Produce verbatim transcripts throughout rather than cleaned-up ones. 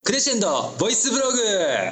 クレッシェンドボイスブログ。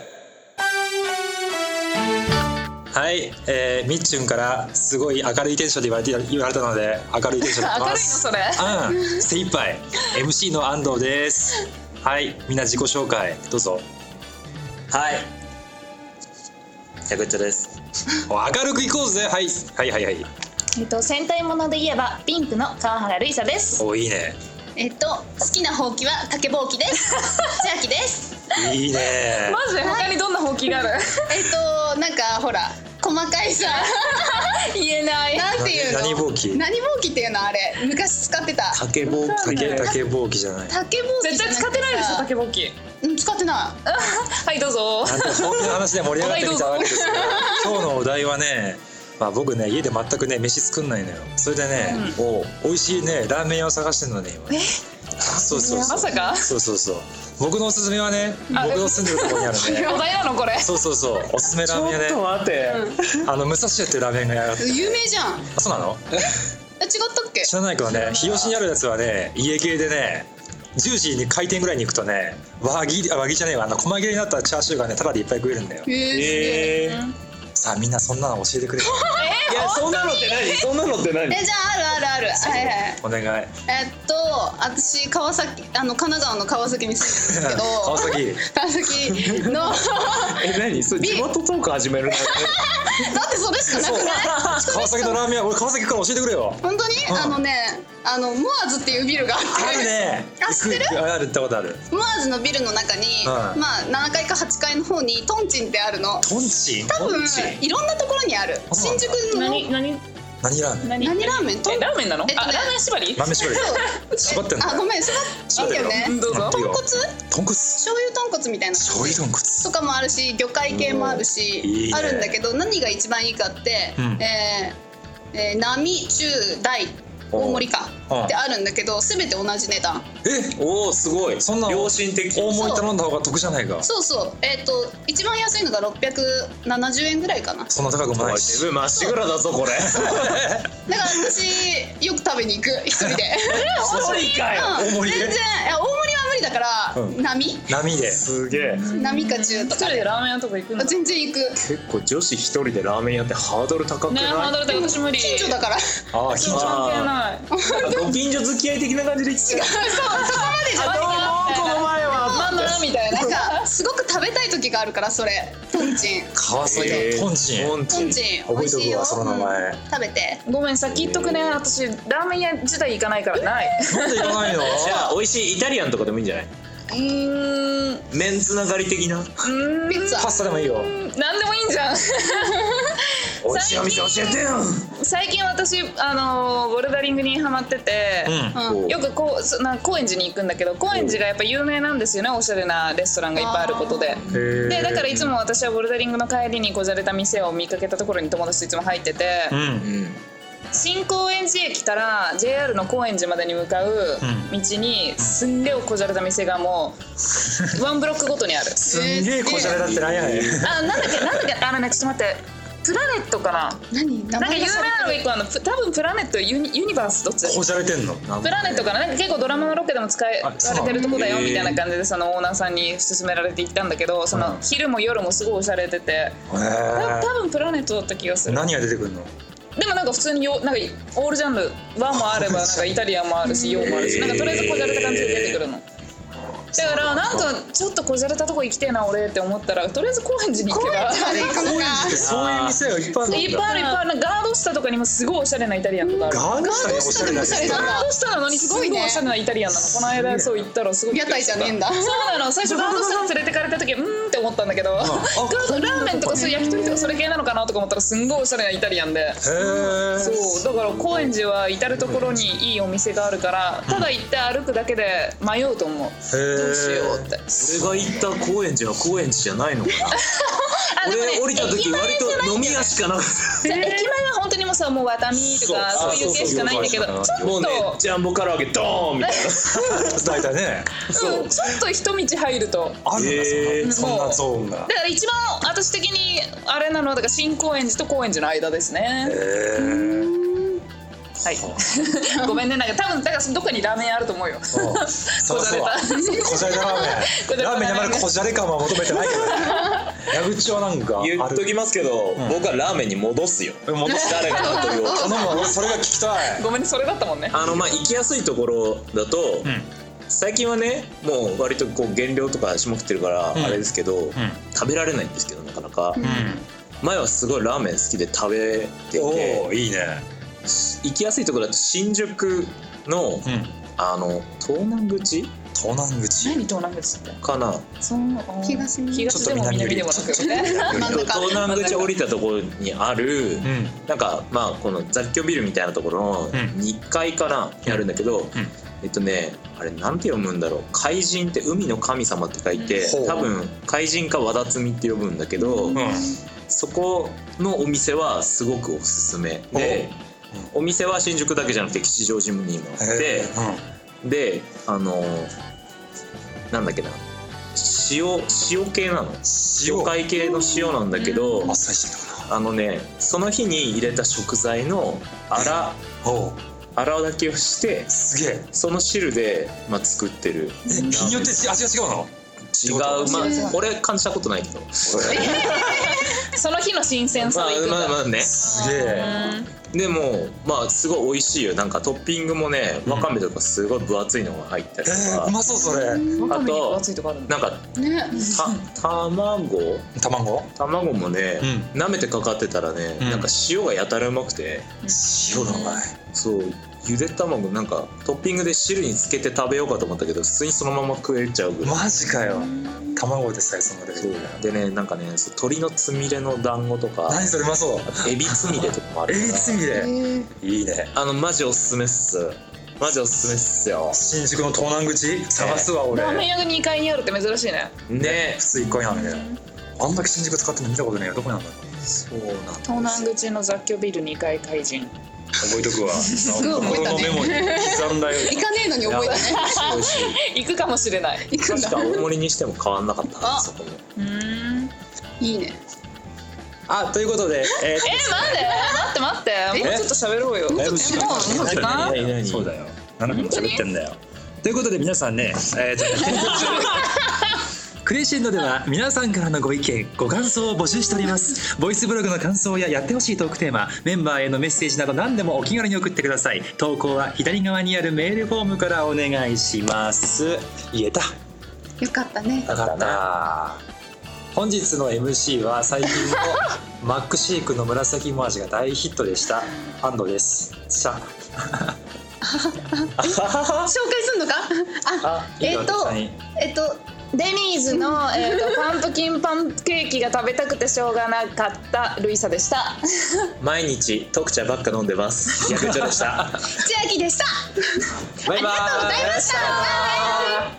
はい、えー、みっちゅんからすごい明るいテンションで言われて言われたので明るいテンションで言ってます。 明るいのそれ。 うん、精一杯エムシー の安藤です。はい、みんな自己紹介どうぞ。 はい、やぐっちょです。 明るくいこうぜ。はい、はいはいはい。 えっと戦隊もので言えばピンクの川原瑠衣沙です。 お、いいね。 えっと好きなほうきは竹ぼうきです。千秋です。 いいね。 マジで他にどんなほうきがある？ えっとなんかほら細かいさ言えない。 なんていうの？ 何ぼうき？ 何ぼうきっていうのあれ昔使ってた。 竹ぼうき。竹竹ぼうきじゃない。 竹ぼうき絶対使ってないでしょ竹ぼうき。 うん使ってない。 はいどうぞ。 なんでほうきの話で盛り上がってみたわけですが、今日のお題はね。まあ、僕ね家で全くね飯作んないのよ。それでね、うん、お美味しいねラーメン屋を探してるのね今。 えそうそうそう。 まさか。 そうそうそう。僕のおすすめはね僕の住んでるところにあるね。 お題なのこれ。 そうそうそうおすすめラーメン屋ね。 ちょっと待って。 あの武蔵屋っていうラーメン屋があって。 有名じゃん。 あ、そうなの？ え違ったっけ？ 知らないけどね日吉にあるやつはね家系でねじゅうじに開店ぐらいに行くとね輪切り輪切りじゃねえわあの細切りになったチャーシューがねタダでいっぱい食えるんだよ。 へえ。 さあみんなそんなの教えてくれ。 いやそんなのって何？そんなのって何？ えじゃああるあるある。はいはい。 お願い。 えっと私川崎あの神奈川の川崎に住んでるんですけど。 川崎。 川崎の。 え何？それ地元トーク始めるの？ だってそれしかなくない？ 川崎のラーメン屋俺川崎から教えてくれよ。 本当に？あのねあのモアーズっていうビルがあって。 あるね。 あ知ってる？ あるってことある。 モアーズのビルの中にまあななかいかはちかいの方にトンチンってあるの。 トンチン？ 多分いろんなところにある。新宿の何何何ラーメン？ 何ラーメン？ えラーメンなの？あラーメン縛り？ ラーメン縛り。縛ってんの？ あごめん縛っていいんだよね。 どうぞ。 豚骨？ 豚骨？ 醤油豚骨みたいな。 醤油豚骨とかもあるし魚介系もあるしあるんだけど何が一番いいかってええ並中大大盛りかってあるんだけど全て同じ値段。 えおおすごい。 そんな良心的。 大盛り頼んだ方が得じゃないか。 そうそうえっと一番安いのがろっぴゃくななじゅうえんぐらいかな。 そんな高くもないし。 自分まっしぐらだぞこれ。 だから私よく食べに行く一人で。 大盛りかよ。 大盛りで。 全然いや大盛りは無理だから波波で。 すげえ。 波か中とか一人でラーメン屋とか行くの？ 全然行く。 結構女子一人でラーメン屋ってハードル高くない？ ねハードル高い。私無理。 近所だから。 ああ近所。 関係ない。 ご近所付き合い的な感じで。違う。 そうそこまでじゃない。 どうもこの前は。 なんだみたいな。なんかすごく食べたい時があるからそれトンチン。 川崎のトンチン。 トントンチン美味しいよ。 その名前。 食べて。 ごめん先言っとくね私ラーメン屋自体行かないからない。 なんで行かないの？ じゃあ美味しいイタリアンとかでもいいんじゃない？ うーん麺つながり的な。 うーんピッツァパスタでもいいよ。 なんでもいいんじゃん。 美味しいお店教えてよ。 最近私あのボルダリングにハマってて、 うんよくこうそな高円寺に行くんだけど高円寺がやっぱ有名なんですよねおしゃれなレストランがいっぱいあることで。でだからいつも私はボルダリングの帰りにこじゃれた店を見かけたところに友達といつも入ってて、 うんうん新高円寺駅から ジェイアール の高円寺までに向かう道にすんげえこじゃれた店がもうワンブロックごとにある。 すんげえこじゃれだってなんやねん。 あなんだっけなんだっけあのねちょっと待ってプラネットかな。 何？ なんか有名なのがいっこあの多分プラネットユニユニバースどっちだっけ？ こじゃれてんの？ プラネットかな。なんか結構ドラマのロケでも使われてるとこだよみたいな感じでそのオーナーさんに勧められて行ったんだけどその昼も夜もすごいおしゃれてて多分プラネットだった気がする。 何が出てくるの？ でもなんか普通によなんかオールジャンル和もあればなんかイタリアンもあるし洋もあるしなんかとりあえずこじゃれた感じで出てくるの。だからなんかちょっとこじゃれたとこ行きてえな俺って思ったらとりあえず高円寺に行けば高円寺まで行くのか。 そういう店がいっぱいあるんだ。 いっぱいあるいっぱいある。なんかガード下とかにもすごいおしゃれなイタリアンとかある。 ガード下におしゃれな店。 ガード下なのにすごいおしゃれなイタリアンなの。この間そう行ったらすごい屋台じゃねえんだ。 そうなの。最初ガード下に連れてかれた時うーんって思ったんだけどガードラーメンとかそういう焼き鳥とかそれ系なのかなとか思ったらすんごいおしゃれなイタリアンで。 へー。 そうだから高円寺は至る所にいいお店があるからただ行って歩くだけで迷うと思う。どうしようって。 俺が行った高円寺は高円寺じゃないのかな。俺降りた時割と飲み屋しかなかった。 駅前は本当にもうさもうワタミとかそういう系しかないんだけどちょっともうねジャンボ唐揚げドーンみたいな。 大体ね。 そうちょっと一道入るとあるんだそんなゾーンが。 だから一番私的にあれなのはだから新高円寺と高円寺の間ですね。 へー。 はいごめんね、なんか多分だからどっかにラーメン屋あると思うよ。 こじゃれたこじゃれたラーメンラーメンにあまりこじゃれ感は求めてないけどね。矢口はなんか言っときますけど、僕はラーメンに戻すよ。 戻す誰が何と言おう頼むわ、それが聞きたい。 ごめんね、それだったもんね。 あのまあ行きやすいところだと、最近はねもう割とこう減量とか霜降ってるからあれですけど、食べられないんですけどなかなか。前はすごいラーメン好きで食べてて、 おーいいね。 行きやすいところだと新宿の、うん、あの東南口東南口何東南口ってかな、 そう東東でも南でもなく東南口降りたところにある、うん、なんかまあこの雑居ビルみたいなところのにかいかなにあるんだけど、うんうん、えっとねあれなんて読むんだろう、海神って海の神様って書いて、うん、多分海神か和田摘みって呼ぶんだけど、うん、そこのお店はすごくおすすめで、お店は新宿だけじゃなくて吉祥寺にもあって、うん、であのなんだっけな、塩塩系なの、魚介系の塩なんだけど、あのねその日に入れた食材のあら洗うだけをして、 すげえその汁で、まあ、作ってる。 え日によって味が違うの？ 違う、まあ俺感じたことないけどその日の新鮮さでいくんだ。 まあまあまあね、 すげえ。 でもまあすごい美味しいよ。なんかトッピングもね、わかめとかすごい分厚いのが入ったりとか、 えー、うまそうそれ。あとなんかね、 た卵卵卵もね、うん、舐めてかかってたらね、うん、なんか塩がやたらうまくて、 塩がうまい。 そうゆで卵なんかトッピングで汁につけて食べようかと思ったけど普通にそのまま食えちゃうぐらい。 マジかよ。卵でさえそのレベルでね、なんかね鶏のつみれの団子とか、 何それうまそう。 エビつみれとかもあるから。 エビつみれいいね。 あのマジおすすめっす。マジおすすめっすよ。 新宿の東南口探すわ俺。 ラーメン屋がにかいにあるって珍しいね。 ね、 普通いっかいなんだけど、あんだけ新宿使ってるの見たことないよ。どこなんだろう。 そうなんだ。 東南口の雑居ビルにかい怪人。 覚えとくわ。 すごい覚えたね。 メモに刻んだよ。 行かねえのに覚えたね。 行くかもしれない。 行くんだ。 確か大盛りにしても変わんなかったな、そこも。 うん。 いいね。 あ、ということで、 えー、え待って待って待って、もうちょっと喋ろうよ。 だいぶ時間が。そうだよ。ななふんも喋ってんだよ。ということで皆さんね、えーとクレイシンドでは皆さんからのご意見ご感想を募集しております。ボイスブログの感想ややってほしいトークテーマ、メンバーへのメッセージなど何でもお気軽に送ってください。投稿は左側にあるメールフォームからお願いします。言えた。 よかったね。 よかったな。本日の エムシー は最近のマックシェイクの紫芋味が大ヒットでした安藤です。しゃ紹介すんのか。あ、えっとえっとデニーズの、えー、とパンプキンパンケーキが食べたくてしょうがなかったルイサでした。 毎日特茶ばっか飲んでます。ヤクチョでした。 千秋でした。 バイバイ。 ありがとうございました。